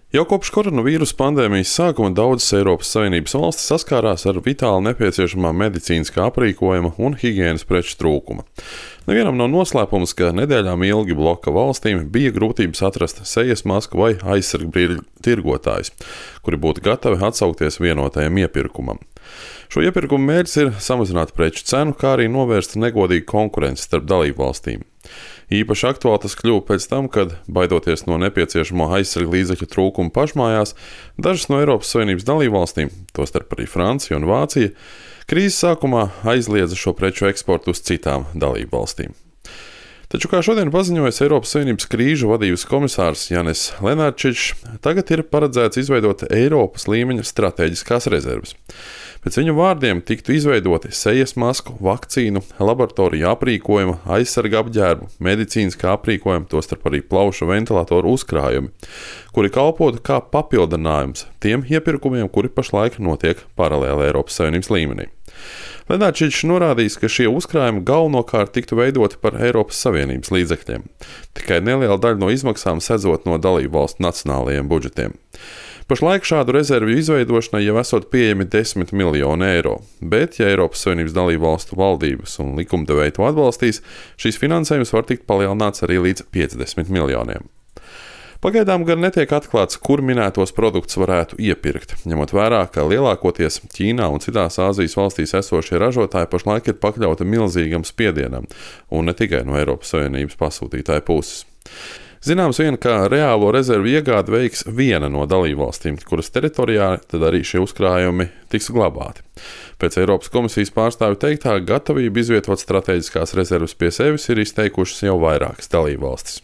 Jau kopš koronavīrusa pandēmijas sākuma daudzas Eiropas Savienības valstis saskārās ar vitāli nepieciešamā medicīniskā aprīkojuma un higienas preču trūkumu. Nevienam nav noslēpums, ka nedēļām ilgi bloka valstīm bija grūtības atrast sejas masku vai aizsargbrīļu tirgotājus, kuri būtu gatavi atsaukties vienotajam iepirkumam. Šo iepirkumu mērķis ir samazināt preču cenu, kā arī novērst negodīgu konkurenci starp dalību valstīm. Īpaši aktuāli tas kļuva pēc tam, kad, baidoties no nepieciešamo aizsargu līdzekļu trūkuma pašmājās, dažas no Eiropas Savienības dalībvalstīm, tostarp arī Francija un Vācija, krīzes sākumā aizliedza šo preču eksportu uz citām dalībvalstīm. Taču, kā šodien paziņojas Eiropas Savienības krīžu vadības komisārs Jānis Lenārčičs, tagad ir paredzēts izveidot Eiropas līmeņa stratēģiskās rezerves. Pēc viņa vārdiem tiktu izveidoti sejas masku, vakcīnu, laboratoriju aprīkojuma, aizsarga apģērbu, medicīniskā aprīkojuma, tostarp arī plaušu ventilatoru uzkrājumi, kuri kalpotu kā papildinājums tiem iepirkumiem, kuri pašlaik notiek paralēli Eiropas Savienības līmenī. Lenārčičs norādījis, ka šie uzkrājumi galvenokārt tiktu veidoti par Eiropas Savienības līdzekļiem, tikai neliela daļa no izmaksām sedzot no dalību valstu nacionālajiem budžetiem. Pašlaik šādu rezervju izveidošanai jau esot pieejami 10 miljoni eiro, bet, ja Eiropas Savienības dalību valstu valdības un likumdevēji to atbalstīs, šīs finansējums var tikt palielināts arī līdz 50 miljoniem. Pagaidām gan netiek atklāts, kur minētos produktus varētu iepirkt, ņemot vērā, ka lielākoties Ķīnā un citās Āzijas valstīs esošie ražotāji pašlaik ir pakļauti milzīgam spiedienam, un ne tikai no Eiropas Savienības pasūtītāju puses. Zināms vien, ka reālo rezervu iegādi veiks viena no dalībvalstīm, kuras teritorijā tad arī šie uzkrājumi tiks glabāti. Pēc Eiropas komisijas pārstāvju teiktā, gatavību izvietot strateģiskās rezervas pie sevis ir izteikušas jau vairākas dalībvalstis.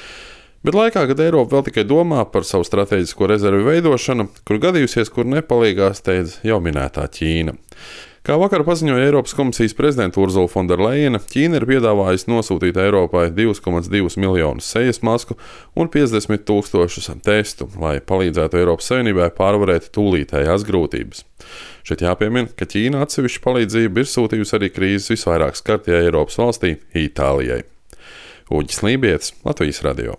Bet laikā, kad Eiropa vēl tikai domā par savu strateģisko rezervu veidošanu, kur gadījusies, kur nepalīgā steidz jau minētā Ķīna. Kā vakar paziņoja Eiropas komisijas prezidenta Urzula von der Leyena, Ķīna ir piedāvājusi nosūtīt Eiropai 2,2 miljonus sejas masku un 50 000 testu, lai palīdzētu Eiropas Savienībai pārvarēt tūlītējās grūtības. Šeit jāpiemina, ka Ķīna atsevišķu palīdzību ir sūtījusi arī krīzes visvairāk skartajai Eiropas valstī Itālijai. Uģis Lībietis, Latvijas radio.